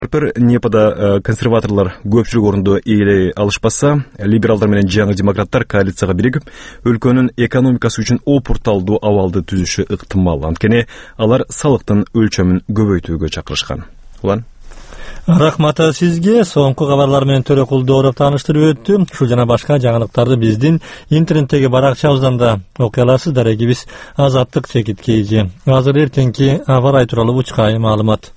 Непада консерваторлар көпчүлүк орунду ээлей алышпаса, либералдар менен жаңы демократтар коалицияга биригип, өлкөнүн экономикасы үчүн опурталдуу абалды түзүшү ыктымал. Анткени алар салыктын өлчөмүн көбөйтүүгө чакырышкан. Улан? Рахмат сизге. Соңку кабарлар менен Төрөкул Дооров тааныштырып өттү. Ушул жана башка жаңылыктарды биздин интернеттеги баракчабыздан да окуй аласыз. Дарегибиз Азаттык чекиткейжи. Азыр эртеңки аба ырайы тууралуу учкай маалымат.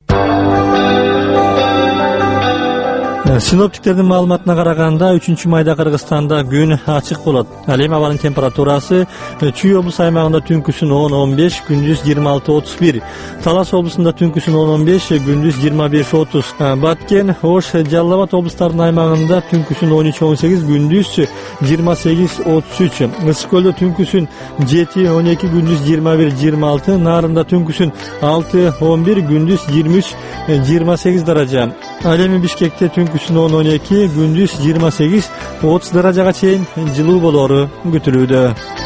Синоптиктердин маалыматына караганда 3-майда Кыргызстанда күн ачык болот. Ал эми абанын температурасы Чүй облусу аймагында түнкүсүн 10-15, күндүз 26-31. Талас облусунда түнкүсүн 10-15, күндүз 25-30. Баткен, Ош, Жалал Абад облустарынын аймагында түнкүсүн 13-18, күндүз 28-33. Ысык көлдө түнкүсүн 7-12, күндүз 21-26. Нарында түнкүсүн 6-11, күндүз 23-28 даража. Ал эми Бишкекте түнкүсүн 10-12, күндүз 28-30 даражага чейин жылуу болору күтүлүүдө.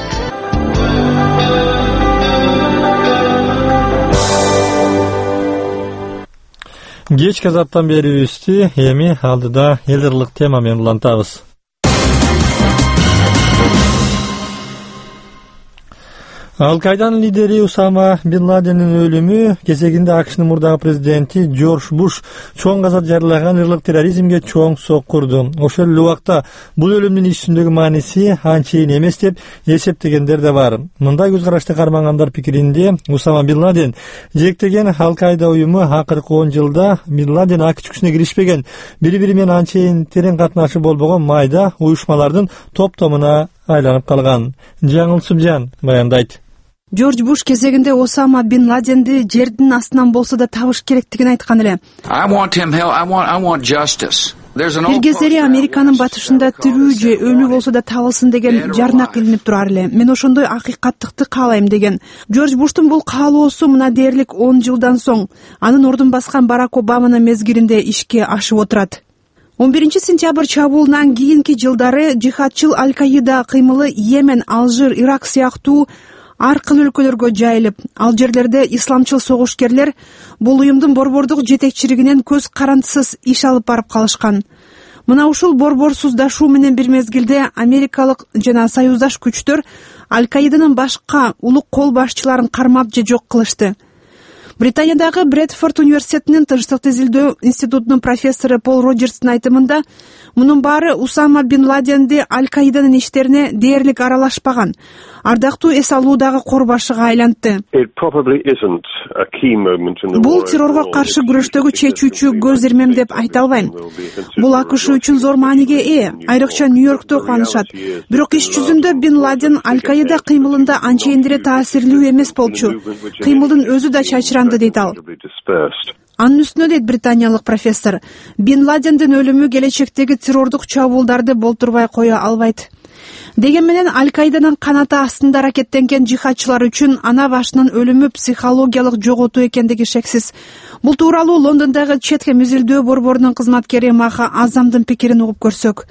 Кечки азаттан берүүбүздү эми алдыда эл ырлык тема менен улантабыз. Ал-Кайданын лидери Усама Бин Ладендин өлүмү кезегинде АКШнын мурдагы президенти Джордж Буш чоң каза жарылаган ырлык терроризмге чоң соккурду. Ошол эле убакта бул өлүмдүн иш жүзүндөгү мааниси анчейин эмес деп эсептегендер да бар. Мындай көз карашты кармагандар пикиринде Усама Бин Ладен жектеген Ал-Кайда уюму акыркы 10 жылда Бин Ладен АКШ күчүнө киришпеген, бири-бири менен анчейин терең катнашы болбогон майда уюшмалардын топтомуна айланып калган. Жаңыл Субжан баяндайт. Джордж Буш кезегинде Осама Бин Ладенди жердин астынан болсо да табыш керектигин айткан эле. Бир кездери Американын батышында тирүү же өлүү болсо да табылсын деген жарнак илинип турар эле. Мен ошондой акыйкаттыкты каалайм деген. Джордж Буштун бул каалоосу мына дээрлик 10 жылдан соң анын ордун баскан Барак Обаманын мезгилинде ишке ашып отурат. 11-сентябрь чабуулунан кийинки жылдары жихадчыл Аль-Каида кыймылы Йемен, Алжир, Ирак сыяктуу ар кыл өлкөлөргө жайылып, ал жерлерде исламчыл согушкерлер бул уюмдун борбордук жетекчилигинен көз карандысыз иш алып барып калышкан. Мына ушул борборсуздашуу менен бир мезгилде америкалык жана союздаш күчтөр Аль-Каиданын башка улук кол башчыларын кармап же жок кылышты. Британиядагы Брэдфорд университетинин тынчтыкты изилдөө институтунун профессору Пол Роджерстин айтымында, мунун баары Усама Бин Ладенди Аль-Каиданын иштерине дээрлик аралашпаган, ардактуу эс алуудагы кор башыга айлантты. Бул террорго каршы күрөштөгү чечүүчү көз ирмем деп айта албайм. Бул АКШ үчүн зор мааниге ээ, айрыкча Нью-Йоркто кубанышат. Бирок иш жүзүндө Бин Ладен Аль-Каида кыймылында анчейин деле таасирлүү эмес болчу. Кыймылдын өзү да чачыранды дейт ал. Анын үстүнө дейт британиялык профессор, Бин Ладендин өлүмү келечектеги террордук чабуулдарды болтурбай кое албайт. Деген менен Аль-Каиданын канаты астында аракеттенген жихадчылар үчүн ана башынын өлүмү психологиялык жоготуу экендиги шексиз. Бул тууралуу Лондондогу Четхем изилдөө борборунун кызматкери Маха Азамдын пикирин угуп көрсөк.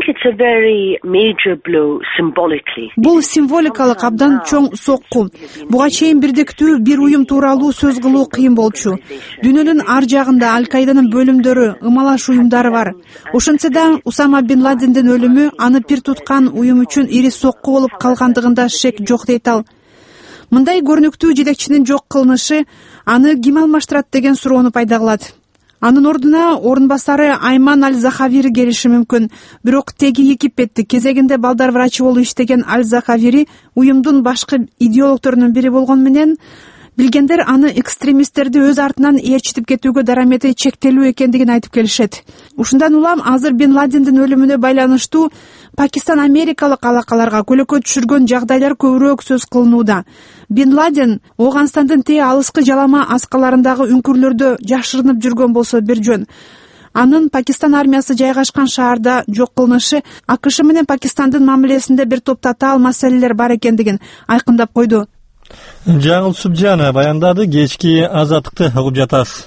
Бул символикалык абдан чоң сокку. Буга чейин бирдиктүү бир уюм тууралуу сөз кылуу кыйын болчу. Дүйнөнүн ар жагында Аль-Каиданын бөлүмдөрү, ымалаш уюмдары бар. Ошентсе да Усама Бин Ладендин өлүмү аны пир туткан уюм үчүн ири сокку болуп калгандыгында шек жок дейт ал. Мындай көрүнүктүү жетекчинин жок кылынышы аны ким алмаштырат деген суроону пайда кылат. Анын ордуна орун басары Айман Аль-Захавири келиши мүмкүн. Бирок теги Египетти кезегинде балдар врачы болуп иштеген Аль-Захавири уюмдун башкы идеологторунун бири болгон менен билгендер аны экстремисттерди өз артынан ээрчитип кетүүгө дарамети чектелүү экендигин айтып келишет. Ушундан улам азыр Бин Ладендин өлүмүнө байланыштуу Пакистан-Америкалык алакаларга көлөкө түшүргөн жагдайлар көбүрөөк сөз кылынууда. Бин Ладен Ооганстандын тээ алыскы жалама аскаларындагы үңкүрлөрдө жашырынып жүргөн болсо бир жөн. Анын Пакистан армиясы жайгашкан шаарда жок кылынышы АКШ менен Пакистандын мамилесинде бир топ татаал маселелер бар экендигин айкындап койду. Жаңыл Субжана баяндады. Кечки азаттыкты угуп жатасыз.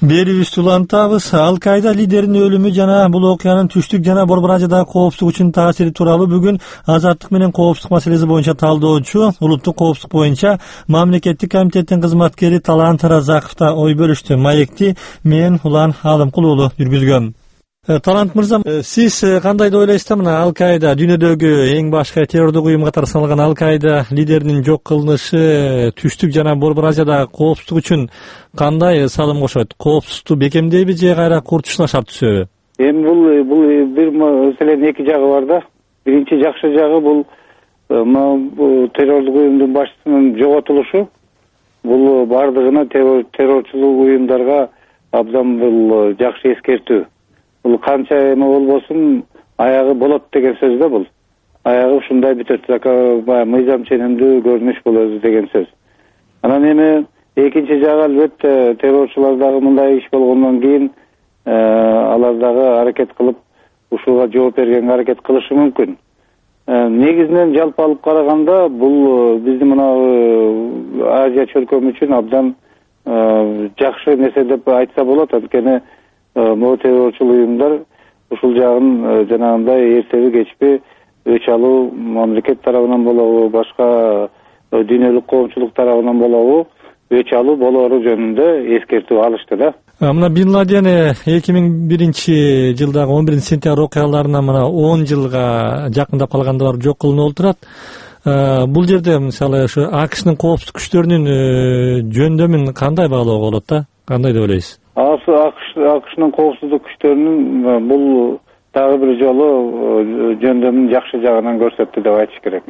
Берүүбүздү улантабыз. Ал-Каида лидеринин өлүмү жана бул окуянын түштүк жана Борбор Азиядагы коопсуздук үчүн таасири тууралуу бүгүн Азаттык менен коопсуздук маселеси боюнча талдоочу, улуттук коопсуздук боюнча мамлекеттик комитеттин кызматкери Талант Разаков да ой бөлүштү. Маекти мен Улан Алымкул уулу жүргүзгөм. Талант мырза, сиз кандай деп ойлойсуз да, мына Ал-Каида дүйнөдөгү эң башкы террордук уюм катары саналган Ал-Каида лидеринин жок кылынышы түштүк жана Борбор Азиядагы коопсуздук үчүн кандай салым кошот? Коопсуздукту бекемдейби же кайра курчушуна шарт түшөбү? Эми бул бир маселенин эки жагы бар да. Биринчи жакшы жагы бул террордук уюмдун башчысынын жоготулушу. Бул бардыгына террорчулук уюмдарга абдан бул жакшы эскертүү. Бул канча эме болбосун аягы болот деген сөз да бул. Аягы ушундай бүтөт, мыйзам ченемдүү көрүнүш болот деген сөз. Анан эми экинчи жагы албетте террорчулар дагы мындай иш болгондон кийин алар дагы аракет кылып ушуга жооп бергенге аракет кылышы мүмкүн. Негизинен жалпы алып караганда бул биздин мына Азия чөлкөмү үчүн абдан жакшы нерсе деп айтса болот. Анткени могу террорчул уюмдар ушул жагын жанагындай эртеби кечпи өч алуу мамлекет тарабынан болобу, башка дүйнөлүк коомчулук тарабынан болобу өч алуу болоору жөнүндө эскертүү алышты да. Мына Бин Ладен 2001 жылдагы 11 сентябрь окуяларынан мына 10 жылга жакындап калганда жок кылынып отурат. Бул жерде мисалы ушу АКШнын коопсуздук күчтөрүнүн жөндөмүн кандай баалоого болот да? Кандай деп ойлойсуз? АКШнын коопсуздук күчтөрүнүн бул дагы бир жолу жөндөмүн жакшы жагынан көрсөттү деп айтыш керек.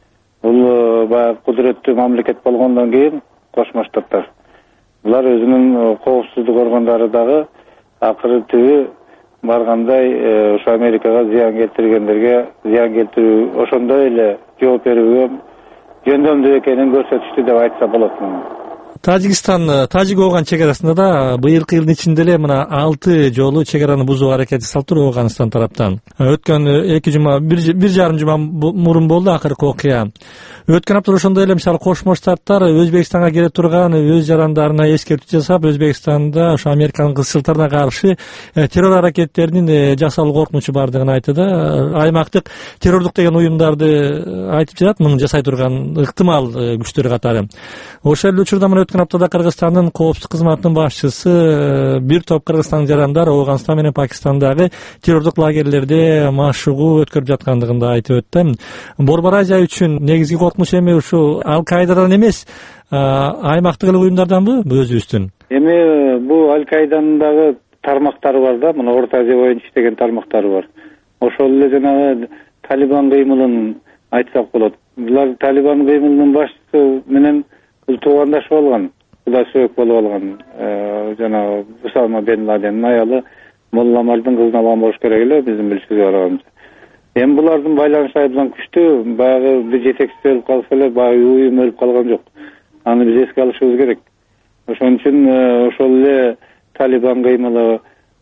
Бул баягы кудуреттүү мамлекет болгондон кийин Кошмо Штаттар булар өзүнүн коопсуздук органдары дагы акыры түбү баргандай ошо Америкага зыян келтиргендерге зыян келтирүү ошондой эле жооп берүүгө жөндөмдүү экенин көрсөтүштү деп айтса болот. Тажикстан Тажик-Ооган чек арасында да быйылкы жылдын ичинде эле мына 6 жолу чек араны бузуу аракети салтыр Ооганстан тараптан. Өткөн 2 жума, бир жарым жума мурун болду акыркы окуя. Өткөн аптада ошондой эле мисалы Кошмо Штаттар Өзбекстанга келе турган өз жарандарына эскертүү жасап, Өзбекстанда ошо Американын кызчылыктарына каршы террор аракеттеринин жасалуу коркунучу бардыгын айтты да. Аймактык террордук деген уюмдарды айтып жатат, муну жасай турган ыктымал күчтөр катары. Ошол эле учурда өткөн аптада Кыргызстандын коопсуздук кызматынын башчысы бир топ Кыргызстан жарандар Ооганстан менен Пакистандагы террордук лагерлерде машыгуу өткөрүп жаткандыгын да айтып өттү. Борбор Азия үчүн негизги коркунуч эми ушу Ал-Каидадан эмес, аймактык эле уюмдарданбы өзүбүздүн? Эми бул Ал-Каиданын дагы тармактары бар да, мына Орто Азия боюнча иштеген тармактары бар. Ошол эле жанагы Талибан кыймылын айтсак болот. Булар Талибан кыймылынын башчысы менен туугандаш болгон, кудай сөөк болуп алган жанагы Усама бен Ладендин аялы Молла Амардын кызын алган болуш керек эле биздин билишибизге караганда. Эми булардын байланышы абдан күчтүү, баягы бир жетекчиси өлүп калса эле баягы уюм өлүп калган жок. Аны биз эске алышыбыз керек. Ошон үчүн ошол эле Талибан кыймылы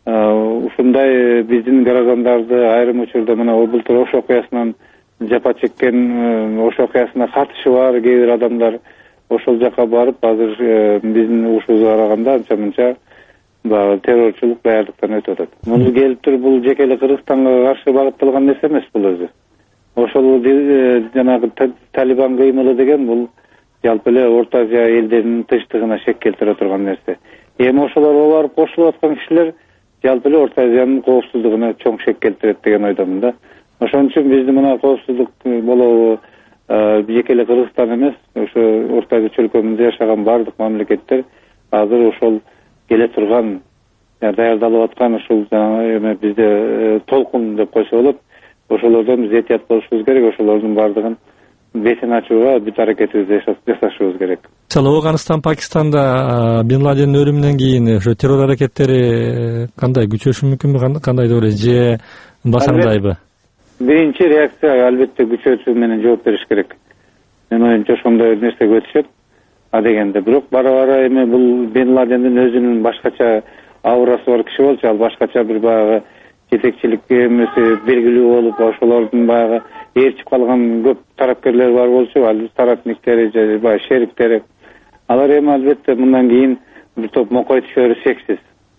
ушундай биздин граждандарды айрым учурда мына былтыр Ош окуясынан жапа чеккен, Ош окуясына катышы бар кээ бир адамдар ошол жака барып азыр биздин угушубузга караганда анча-мынча террорчулук даярдыктан өтүп атат. Муну келип туруп бул жеке эле Кыргызстанга каршы багытталган нерсе эмес бул өзү. Ошол жанагы Талибан кыймылы деген бул жалпы эле Орто Азия элдеринин тынчтыгына шек келтире турган нерсе. Эми ошолорго барып кошулуп аткан кишилер жалпы эле Орто Азиянын коопсуздугуна чоң шек келтирет деген ойдомун да. Ошон үчүн биздин мына коопсуздук болобу жеке эле Кыргызстан эмес, ошо Орто Азия чөлкөмүндө жашаган бардык мамлекеттер азыр ошол келе турган даярдалып аткан ушул эме бизде толкун деп койсо болот. Ошолордон биз этият болушубуз керек, ошолордун бардыгын бетин ачууга бүт аракетибизди жасашыбыз керек. Мисалы Ооганстан, Пакистанда Бин Ладендин өлүмүнөн кийин ошо террор аракеттери кандай күчөшү мүмкүнбү, кандай деп ойлойсуз, же басаңдайбы? Биринчи реакция албетте күчөтүү менен жооп бериш керек. Менин оюмча ошондой нерсеге өтүшөт. Дегенде бирок бара эми бул Бин Ладендин өзүнүн башкача аурасы бар киши болчу, ал башкача бир баягы жетекчиликке эмеси белгилүү болуп, ошолордун баягы ээрчип калган көп тарапкерлер бар болчу, ал соратниктери же шериктери. Алар эми албетте мындан кийин бир топ мокой түшөрү шексиз.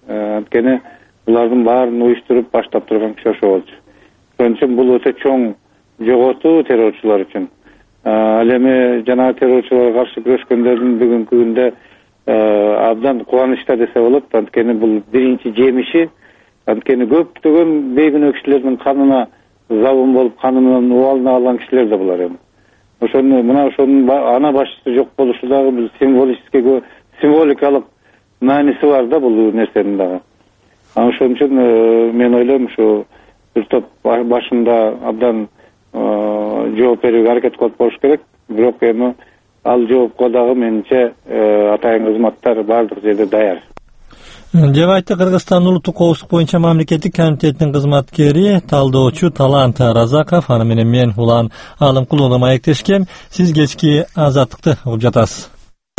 Анткени булардын баарын уюштуруп баштап турган киши ошо болчу. Ошон үчүн бул өтө чоң жоготуу террорчулар үчүн. Ал эми жана террорчуларга каршы күрөшкөндөрдүн бүгүнкү күндө абдан кубанычта десе болот. Анткени бул биринчи жемиши. Анткени көптөгөн бейгүнөө кишилердин канына забын болуп, канынын убалына алган кишилер да булар эми. Ошонун ана башчысы жок болушу дагы бул символикалык мааниси бар да бул нерсенин дагы. Ошон үчүн мен ойлойм ушу бир топ башында абдан жооп берүүгө аракет кылып болуш керек. Бирок эми ал жоопко дагы менимче атайын кызматтар баардык жерде даяр. Деп айтты Кыргызстан улуттук коопсуздук боюнча мамлекеттик комитетинин кызматкери, талдоочу Талант Разаков. Аны менен мен Улан Алымкулов маектешкем. Сиз кечки Азаттыкты угуп жатасыз.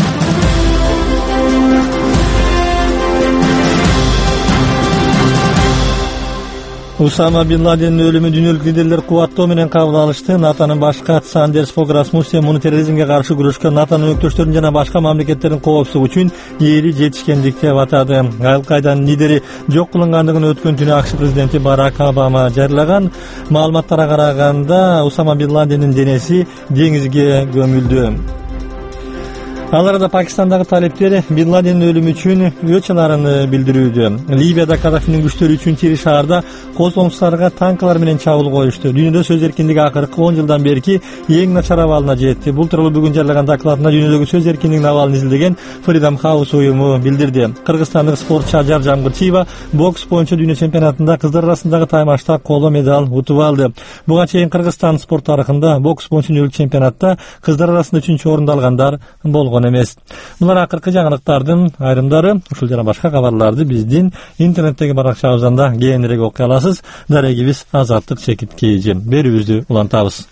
Усама Бин Ладендин өлүмү дүйнөлүк лидерлер кубаттоо менен кабыл алышты. НАТОнун баш катчысы Андерс Фог Расмуссен муну терроризмге каршы күрөшкөн НАТОнун өктөштөрүнүн жана башка мамлекеттердин коопсуздугу үчүн ээри жетишкендик деп атады. Ал-Кайданын лидери жок кылынгандыгын өткөн түнү АКШ президенти Барак Обама жарыяган. Маалыматтарга караганда Усама Бин Ладендин денеси деңизге көмүлдү. Ал арада Пакистандагы талептер Бин Ладендин өлүмү үчүн өчөлөрүн билдирүүдө. Ливияда Каддафинин күчтөрү 3-чи шаарда козголгучтарга танкалар менен чабуул коюшту. Дүйнөдө сөз эркиндиги акыркы 10 жылдан берки эң начар абалына жетти. Бул тууралуу бүгүн жарыяган докладында дүйнөдөгү сөз эркиндигинин абалын изилдеген Freedom House уюму билдирди. Кыргызстандык спортчу Ажар Жамгырчиева бокс боюнча дүйнө чемпионатында кыздар арасындагы таймашта коло медаль утуп алды. Буга чейин Кыргызстан спорт тарыхында бокс боюнча дүйнөлүк чемпионатта кыздар арасында 3-чү орунду алгандар болгон эмес. Булар акыркы жаңылыктардын айрымдары. Ушул жана башка кабарларды биздин интернеттеги баракчабыздан да кийинирээк окуй аласыз. Дарегибиз Азаттык чекит KG. Берүүбүздү улантабыз.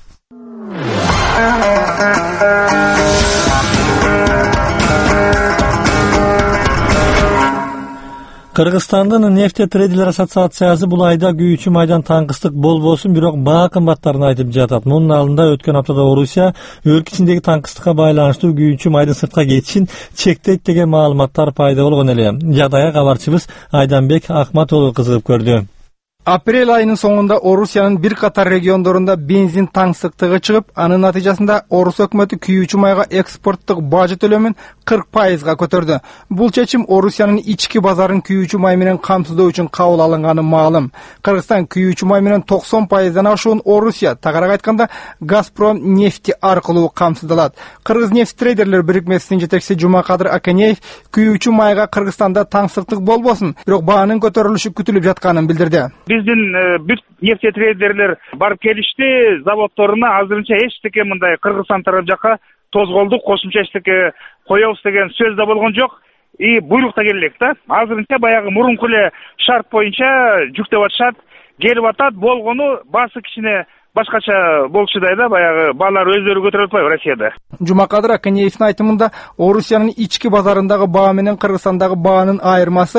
Кыргызстандын нефтетрейдерлер ассоциациясы бул айда күйүүчү майдан таңкыстык болбосун, бирок баа кымбаттарын айтып жатат. Мунун алдында өткөн аптада Орусия өлкө ичиндеги таңкыстыкка байланыштуу күйүүчү майдын сыртка кетишин чектейт деген маалыматтар пайда болгон эле. Жадайга кабарчыбыз Айданбек Акматулов кызыгып көрдү. Апрель айынын соңунда Орусиянын бир катар региондорунда бензин таңсыктыгы чыгып, анын натыйжасында Орус өкмөтү күйүүчү майга экспорттук бажы төлөмүн 40%га көтөрдү. Бул чечим Орусиянын ички базарын күйүүчү май менен камсыздоо үчүн кабыл алынганы маалым. Кыргызстан күйүүчү май менен 90%дан ашуун Орусия, тагыраак айтканда Газпром нефти аркылуу камсыздалат. Кыргыз нефттрейдерлер бирикмесинин жетекчиси Жумакадыр Аканеев күйүүчү майга Кыргызстанда таңсыктык болбосун, бирок баанын көтөрүлүшү күтүлүп жатканын билдирди. Биздин бүт нефтетрейдерлер барып келишти, заводторуна азырынча эчтеке мындай Кыргызстан тарап жака тозголдук, кошумча эчтеке коебуз деген сөз да болгон жок. Буйрук да келе элек да. Азырынча баягы мурунку эле шарт боюнча жүктөп атышат, келип атат. Болгону баасы кичине башкача болчудай да, баягы баалар өздөрү көтөрүп атпайбы Россияда. Жумакадыр Аканеевдин айтымында Орусиянын ички базарындагы баа менен Кыргызстандагы баанын айырмасы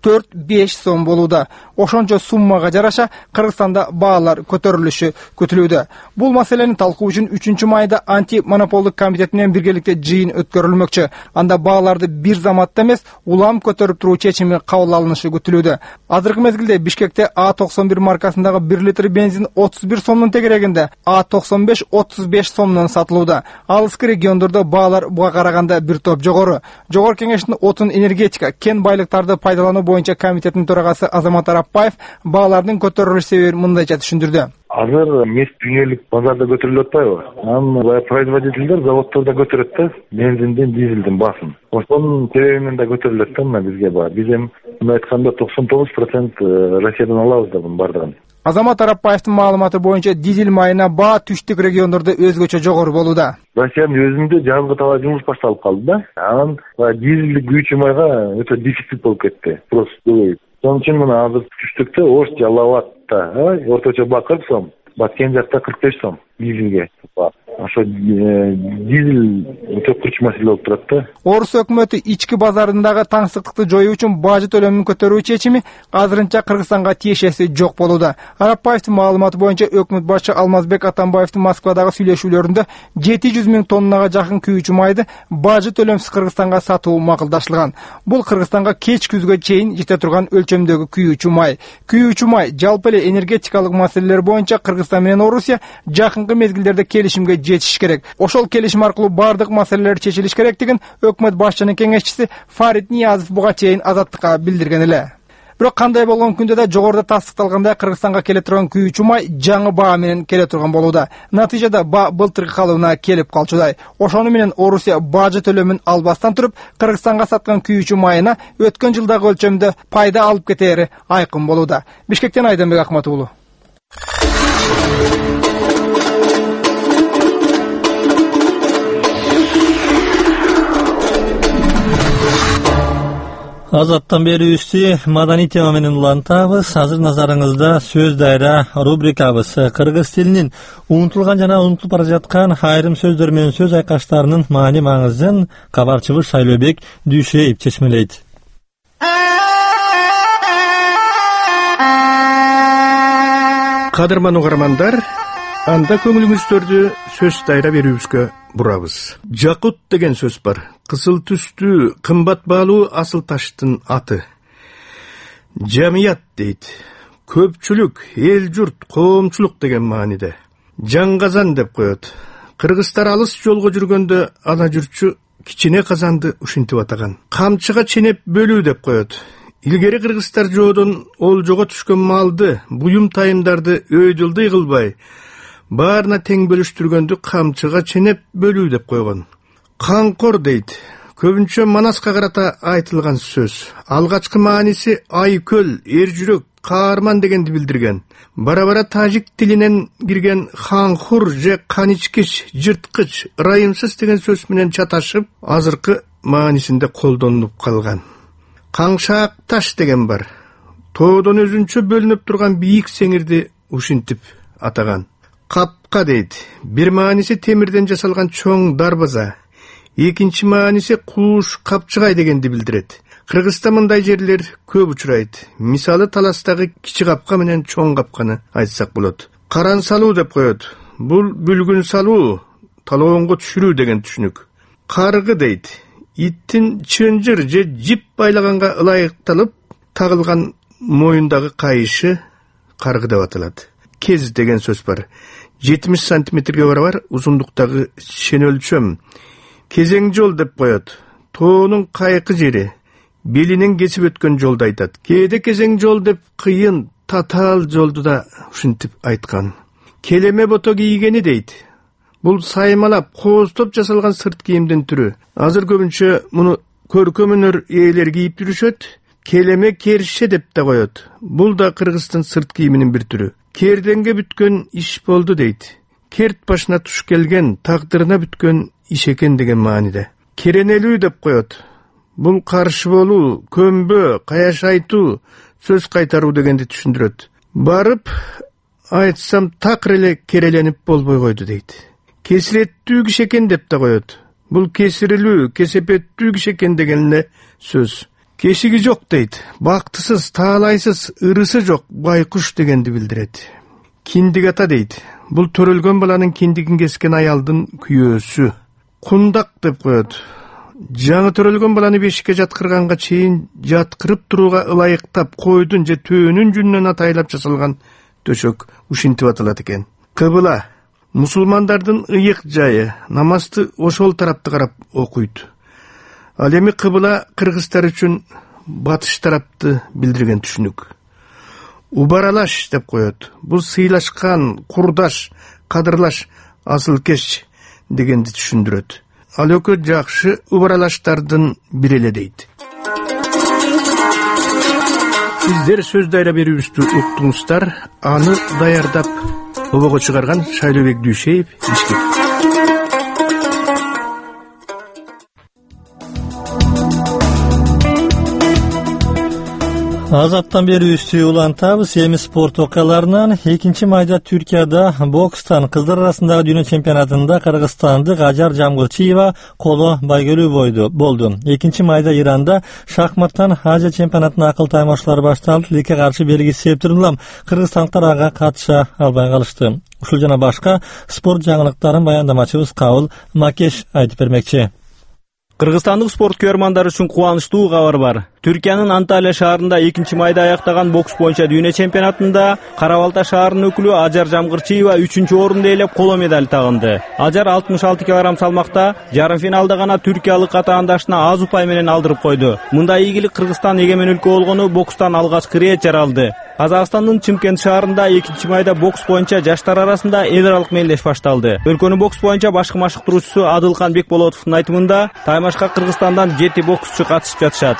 4-5 сом болууда. Ошончо суммага жараша Кыргызстанда баалар көтөрүлүшү күтүлүүдө. Бул маселени талкуу үчүн 3 майда антимонополдук комитет менен биргеликте жыйын өткөрүлмөкчү. Анда бааларды бир заматта эмес, улам көтөрүп туруу чечими кабыл алынышы күтүлүүдө. Азыркы мезгилде Бишкекте А91 маркасындагы 1 литр бензин 31 сомдун тегерегинде, А95 35 сомдон сатылууда. Алыскы региондордо баалар буга караганда бир топ жогору. Жогорку кеңештин отун энергетика, кен байлыктарды пайдалануу боюнча комитеттин төрагасы Азамат Арапбаев баалардын көтөрүлүш себебин мындайча түшүндүрдү. Азыр нефт дүйнөлүк базарда көтөрүлүп атпайбы? Анын производителдер заводдордо көтөрөт да бензиндин, дизелдин баасын. Ошонун себебинен да көтөрүлөт да бизге баа. Биз эми айтканда 99% Россиядан алабыз да мунун бардыгын. Азамат Арапбаевдин маалыматы боюнча дизель майына баа түштүк региондордо өзгөчө жогору болууда. Россиянын өзүндө жазгы таба жумуш башталып калды да. Анан дизелдик күйүүчү майга өтө дефицит болуп кетти. Просто ошон үчүн мына азыр түштүктө Ош, Жалал абадта орточо баа 40 сом, баткен жакта 45 сом. дизелге. Ошо дизель өтө кырч маселе болуп турат да. Орус өкмөтү ички базарындагы таңсыктыкты жоюу үчүн бажы төлөмүн көтөрүү чечими азырынча Кыргызстанга тиешеси жок болууда. Арапбаевдин маалыматы боюнча өкмөт башчы Алмазбек Атамбаевдин Москвадагы сүйлөшүүлөрүндө 700 000 тоннага жакын күйүүчү майды бажы төлөмсүз Кыргызстанга сатуу макулдаштырган. Бул Кыргызстанга кеч күзгө чейин жете турган өлчөмдөгү күйүүчү май. Күйүүчү май жалпы эле энергетикалык маселелер боюнча Кыргызстан менен Орусия жакынкы мезгилдерде келишимге жетиш керек. Ошол келишим аркылуу бардык маселелер чечилиш керектигин өкмөт башчынын кеңешчиси Фарид Ниязов буга чейин Азаттыкка билдирген эле. Бирок кандай болгон күндө да жогоруда тастыкталгандай Кыргызстанга келе турган күйүүчү май жаңы баа менен келе турган болууда. Натыйжада баа былтыркы калыбына келип калчудай. Ошону менен Орусия бажы төлөмүн албастан туруп Кыргызстанга саткан күйүүчү майына өткөн жылдагы өлчөмдө пайда алып кетери айкын болууда. Бишкектен Айданбек Акматов уулу. Азаттан берүүбүздү маданий тема менен улантабыз. Азыр назарыңызда сөз дайра рубрикабыз. Кыргыз тилинин унутулган жана унутулуп бара жаткан айрым сөздөр менен сөз айкаштарынын маани маңызын кабарчыбыз Шайлообек Дүйшеев чечмелейт. Кадырман угармандар, анда көңүлүңүздөрдү сөз дайра берүүбүзгө бурабыз. Жакут деген сөз бар. Кызыл түстүү, кымбат баалуу асыл таштын аты. Жамият дейт. Көпчүлүк, эл журт, коомчулук деген мааниде. Жаңгазан деп коет. Кыргыздар алыс жолго жүргөндө ала жүрчү кичине казанды ушинтип атаган. Камчыга ченеп бөлүү деп коет. Илгери кыргыздар жоодон олжого түшкөн малды, буюм тайымдарды өйдүлдый кылбай, баарына тең бөлүштүргөндү камчыга ченеп бөлүү деп койгон. Канкор дейт. Көбүнчө Манаска карата айтылган сөз. Алгачкы мааниси айкөл, эр-жүрөк, каарман дегенди билдирген. Бара-бара тажик тилинен кирген ханхур же каничкич, жырткыч, ырайымсыз деген сөз менен чаташып, азыркы маанисинде колдонулуп калган. Каңшаак таш деген бар. Тоодон өзүнчө бөлүнүп турган бийик сеңирди ушинтип атаган. Капка дейт. Бир мааниси темирден жасалган чоң дарбаза. Экинчи мааниси кууш, капчыгай дегенди билдирет. Кыргызста мындай жерлер көп учурайт. Мисалы Таластагы кичи капка менен чоң капканы айтсак болот. Каран салуу деп коет. Бул бүлгүн салуу, талоонго түшүрүү деген түшүнүк. Каргы дейт. Иттин чынжыр же жип байлаганга ылайыкталып тагылган моюндагы кайышы каргы деп аталат. Кез деген сөз бар. 70 сантиметрге барабар узундуктагы шен өлчөм. Кезең жол деп коет. Тоонун кайкы жери, белинен кесип өткөн жолду айтат. Кээде кезең жол деп кыйын, татаал жолду да ушинтип айткан. Келеме бото кийгени дейт. Бул саймалап, кооздоп жасалган сырт кийимдин түрү. Азыр көбүнчө муну көркөм өнөр ээлери кийип жүрүшөт. Келеме керше деп да коет. Бул да Кыргыздын сырт кийиминин бир түрү. Керденге бүткөн иш болду дейт. Керт башына туш келген, тагдырына бүткөн иш экен деген мааниде. Керенелүү деп коет. Бул каршы болуу, көмбө, каяш айтуу, сөз кайтаруу дегенди түшүндүрөт. Барып айтсам такыр эле кереленип болбой койду дейт. Кесиреттүү киши экен деп да коет. Бул кесирилүү, кесепеттүү киши экен деген эле сөз. Кешиги жок дейт. Бактысыз, таалайсыз, ырысы жок, байкуш дегенди билдирет. Киндик ата дейт. Бул төрөлгөн баланын киндигин кескен аялдын күйөөсү. Кундак деп коет. Жаңы төрөлгөн баланы бешикке жаткырганга чейин жаткырып турууга ылайыктап койдун же төөнүн жүнүнөн атайлап жасалган төшөк ушинтип аталат экен. Кыбыла. Мусулмандардын ыйык жайы, намазды ошол тарапты карап окуйт. Ал эми кыбыла кыргыздар үчүн батыш тарапты билдирген түшүнүк. Убаралаш деп коет. Бул сыйлашкан, курдаш, кадырлаш, асыл кеш дегенди түшүндүрөт. Ал өкө жакшы убаралаштардын бири эле дейт. Сиздер сөз дайра берүүбүздү уктуңуздар. Аны даярдап обого чыгарган Шайлообек Дүйшеев, Бишкек. Азаттан берүүбүздү улантабыз. Эми спорт окуяларынан 2-майда Түркияда бокстан кыздар арасындагы дүйнө чемпионатында кыргызстандык Ажар Жамгырчиева коло байгөлүү болду. 2-майда Иранда шахматтан Азия чемпионатынын акыл таймашуулары башталды. Тилекке каршы белгисиз себептер улам кыргызстандыктар ага катыша албай калышты. Ушул жана башка спорт жаңылыктарын баяндамачыбыз Кабыл Макеш айтып бермекчи. Кыргызстандык спорт көрмандар үчүн кубанычтуу кабар бар. Түркиянын Анталия шаарында 2-майда аяктаган бокс боюнча дүйнө чемпионатында Кара Балта шаарынын өкүлү Ажар Жамгырчиева 3-орунду ээлеп коло медаль тагынды. Ажар 66 кг салмакта жарым финалда гана түркиялык атаандашына аз упай менен алдырып койду. Мындай ийгилик Кыргызстан эгемен өлкө болгону бокстан алгачкы ирет жаралды. Казакстандын Чымкент шаарында 2-майда бокс боюнча жаштар арасында эл аралык мелдеш башталды. Өлкөнүн бокс боюнча башкы машыктыруучусу Адылхан Бекболотовдун айтымында таймашка Кыргызстандан 7 боксчу катышып жатышат.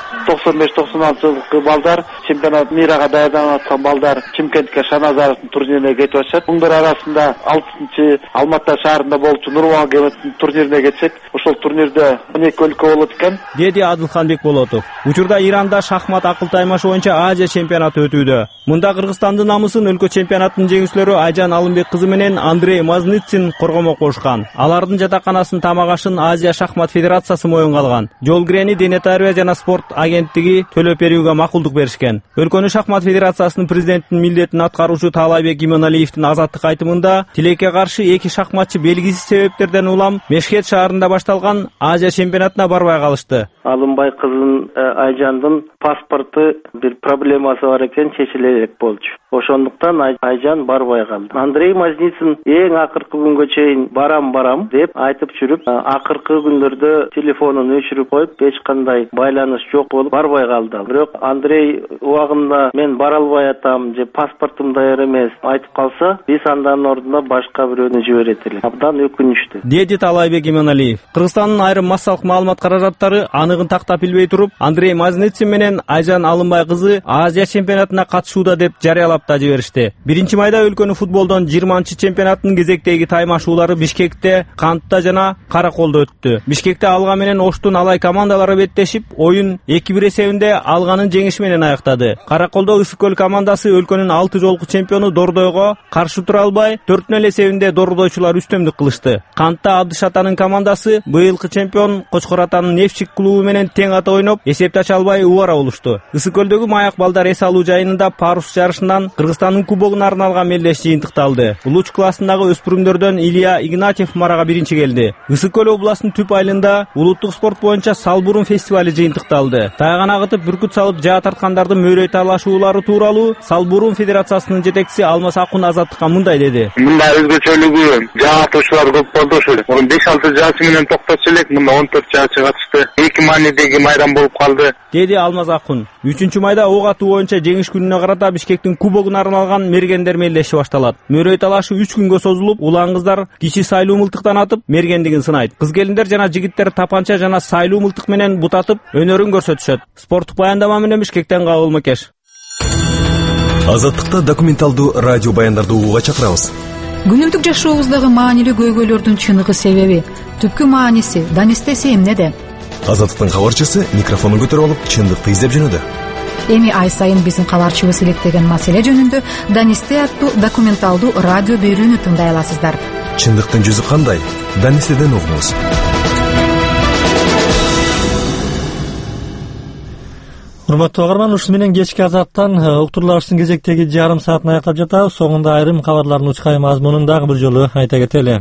95-96 жылкы балдар чемпионат мирага даярданып аткан балдар Чымкентке Шаназаровдун турнирине кетип атышат. Мундар арасында 6-чы Алматы шаарында болчу Нурман Геметтин турнирине кетишет. Ошол турнирде 12 өлкө болот экен, деди Адылхан Бекболотов. Учурда Иранда шахмат акыл таймашы боюнча Азия чемпионаты өтүүдө. Мында Кыргызстандын намысын өлкө чемпионатынын жеңүүчүлөрү Айжан Алымбек кызы менен Андрей Мазницин коргомок болушкан. Алардын жатаканасын тамак ашын Азия шахмат федерациясы моюнга алган. Жол кирени дене тарбия жана спорт агенттиги төлөп берүүгө макулдук беришкен. Өлкөнүн шахмат федерациясынын президентинин милдетин аткаруучу Таалайбек Иманалиевдин азаттык айтымында тилекке каршы 2 шахматчы белгисиз себептерден улам Мешхет шаарында башталган Азия чемпионатына барбай калышты. Алымбай кызын Айжандын паспорту бир проблемасы бар экен, чечилерек болчу. Ошондуктан Айжан барбай калды. Андрей Мазницин эң акыркы күнгө чейин барам деп айтып жүрүп, акыркы күндөрдө телефонун өчүрүп коюп, эч кандай байланыш жок болуп барбай калды. Бирок Андрей убагында мен бара албай атам же паспортум даяр эмес айтып калса, биз андан ордуна башка бирөөнү жиберет элек. Абдан өкүнүчтүү, деди Таалайбек Иманалиев. Кыргызстандын айрым массалык маалымат каражаттары аныгын тактап билбей туруп, Андрей Мазницин менен Айжан Алымбай кызы Азия чемпионатына катышууда деп жарыялап да жиберишти. 1-майда өлкөнүн футболдон 20-чы чемпионаттын кезектеги таймашуулары Бишкекте, Кантта жана Караколдо өттү. Бишкекте Алга менен Оштун Алай командалары беттешип, оюн 2-1 эсебинде Алганын жеңиши менен аяктады. Караколдо Ысык-Көл командасы өлкөнүн 6 жолку чемпиону Дордойго каршы тура албай, 4-0 эсебинде дордойчулар үстөмдүк кылышты. Кантта Абдыш Атанын командасы быйылкы чемпион Кочкор Атанын Нефчик клубу менен тең ата ойноп, эсепти ача албай убара болушту. Ысык-Көлдөгү Маяк балдар эс алуу жайынында парус жарышынан Кыргызстандын кубогуна арналган мелдеш жыйынтыкталды. Улуч классындагы өспүрүмдөрдөн Илья Игнатьев марага 1-чи келди. Ысык-Көл областынын Түп айылында улуттук спорт боюнча Салбурун фестивали жыйынтыкталды. Тайган агытып бүркүт салып жаа тарткандардын мөйрөй талашуулары тууралуу Салбурун федерациясынын жетекчиси Алмаз Акун азаттыкка мындай деди. Мында өзгөчөлүгү жаа атуучулар көп болду ушул. 5-6 жаачы менен токтотчу элек, мында 14 жаачы катышты. 2 маанидеги майдан болуп калды, деди Алмаз Акун. 3-майда ок атуу боюнча жеңиш күнүнө карата Бишкектин кубогуна арналган мергендер мелдеши башталат. Мөйрөй талашы 3 күнгө созулуп, улан кыздар кичи сайлуу мылтыктан атып мергендигин сынайт. Кыз келиндер жана жигиттер тапанча жана сайлуу мылтык менен бутатып өнөрүн көрсөтүшөт. Спорттук баяндама менен Бишкектен Кабыл Макеш. Азаттыкта документалдуу радио баяндарды угууга чакырабыз. Күнүмдүк жашообуздагы маанилүү көйгөйлөрдүн чыныгы себеби, түпкү мааниси, данистеси эмнеде? Азаттыктын кабарчысы микрофонун көтөрүп алып, чындыкты издеп жүрөдү. Эми ай сайын биздин кабарчыбыз илектеген маселе жөнүндө Данисте аттуу документалдуу радио берүүнү тыңдай аласыздар. Чындыктын жүзү кандай? Данистеден угуңуз. Урматтуу угарман, ушуну менен кечки азаттан уктурууларыбыздын кезектеги жарым саатын аяктап жатабыз. Соңунда айрым кабарлардын учкай мазмунун дагы бир жолу айта кетели.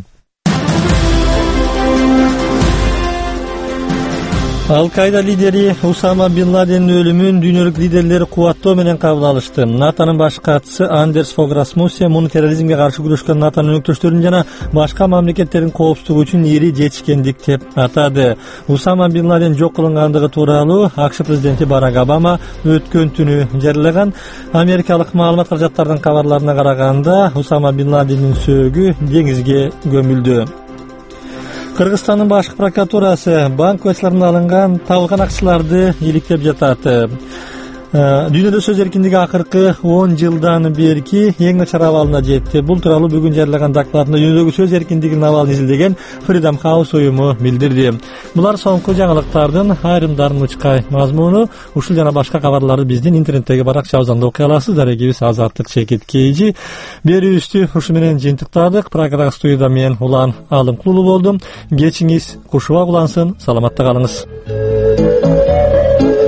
Ал-Каида лидери Усама Бин Ладендин өлүмүн дүйнөлүк лидерлер кубаттоо менен кабыл алышты. НАТОнун баш катчысы Андерс Фог Расмуссен муну терроризмге каршы күрөшкөн НАТОнун өнөктөштөрүн жана башка мамлекеттердин коопсуздугу үчүн ири жетишкендик деп атады. Усама Бин Ладен жок кылынгандыгы тууралуу АКШ президенти Барак Обама өткөн түнү жарыялаган. Америкалык маалымат каражаттарынын кабарларына караганда, Усама Бин Ладендин сөөгү деңизге көмүлдү. Кыргызстандын башкы прокуратурасы банк кассаларынан алынган табылган акчаларды иликтеп жатат. Дүйнөдө сөз эркиндиги акыркы 10 жылдан берки эң начар абалына жетти. Бул тууралуу бүгүн жарыяган докладында дүйнөдөгү сөз эркиндигинин абалын изилдеген Freedom House уюму билдирди. Булар соңку жаңылыктардын айрымдарынын учкай мазмуну. Ушул жана башка кабарларды биздин интернеттеги баракчабыздан окуй аласыз. Дарегибиз Азаттык Чекит Кейжи. Берүүбүздү ушу менен жыйынтыктадык. Программа студияда мен Улан Алымкулуу болдум. Кечиңиз кушуба улансын. Саламатта калыңыз.